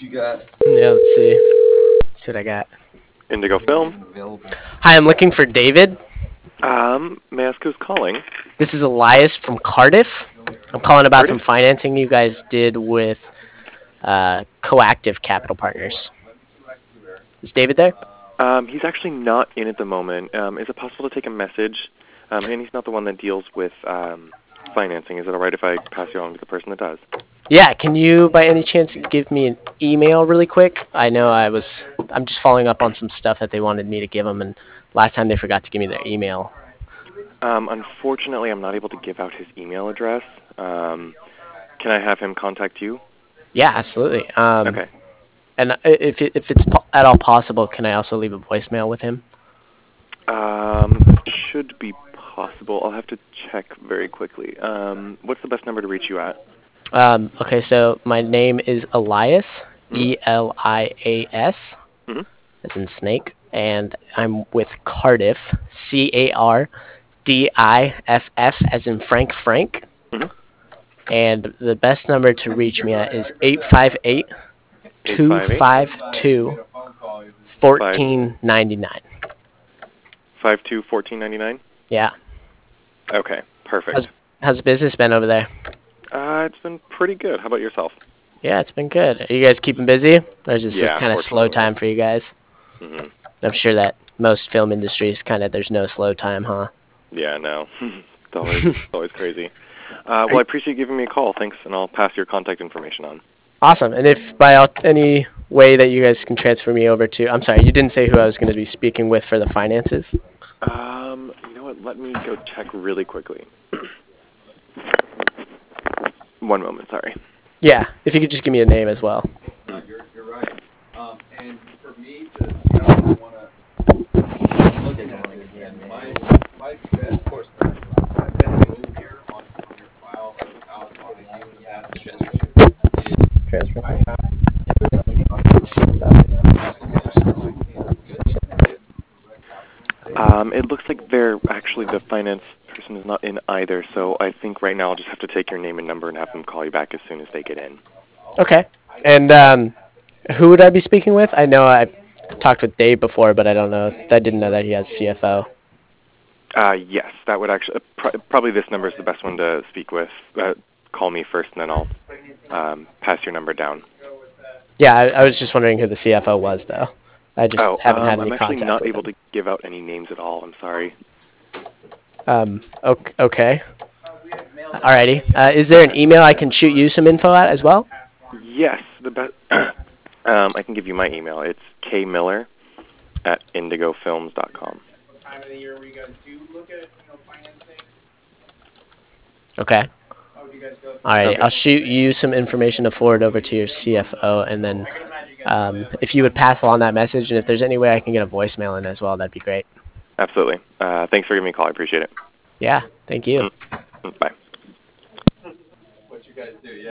Yeah, let's see. See what I got. Indigo Film. Hi, I'm looking for David. May I ask who's calling? This is Elias from Cardiff. I'm calling about some Cardiff? financing you guys did with Coactive Capital Partners. Is David there? He's actually not in at the moment. Is it possible to take a message? And he's not the one that deals with financing. Is it alright if I pass you on to the person that does? Yeah, can you by any chance give me an email really quick? I know I'm just following up on some stuff that they wanted me to give them, and last time they forgot to give me their email. Unfortunately, I'm not able to give out his email address. Can I have him contact you? Yeah, absolutely. Okay. And if it's at all possible, can I also leave a voicemail with him? Should be possible. I'll have to check very quickly. What's the best number to reach you at? Okay, so my name is Elias, Mm-hmm. Elias, Mm-hmm. as in snake, and I'm with Cardiff, Cardiff, as in Frank. Mm-hmm. And the best number to reach me at is 858 858 252 5 1499. 52 1499. Yeah. Okay, perfect. How's, how's business been over there? It's been pretty good. How about yourself? Yeah, it's been good. Are you guys keeping busy? Or is this a Yeah, kind of slow unfortunately. time for you guys? Hmm. I'm sure that most film industries there's no slow time, huh? Yeah, no. It's always crazy. Well, I appreciate you giving me a call. Thanks, and I'll pass your contact information on. Awesome. And if any way that you guys can transfer me over to, I'm sorry, you didn't say who I was going to be speaking with for the finances. You know what? Let me go check really quickly. One moment, sorry. Yeah, if you could just give me a name as well. Transfer. It looks like the finance person is not in either, so I think right now I'll just have to take your name and number and have them call you back as soon as they get in. Okay. And who would I be speaking with? I know I talked with Dave before, but I don't know. I didn't know that he has CFO. Yes, that would actually, probably this number is the best one to speak with. Call me first, and then I'll pass your number down. Yeah, I was just wondering who the CFO was, though. I just Oh, haven't had any I'm actually contact not with able him. to give out any names at all. I'm sorry. Okay. Alrighty. Is there an email I can shoot you some info at as well? Yes, the best. I can give you my email. It's kmiller@indigofilms.com. Okay. Alrighty. Okay. I'll shoot you some information to forward over to your CFO, and then if you would pass along that message, and if there's any way I can get a voicemail in as well, that'd be great. Absolutely. Thanks for giving me a call. I appreciate it. Yeah. Thank you. Mm, Bye.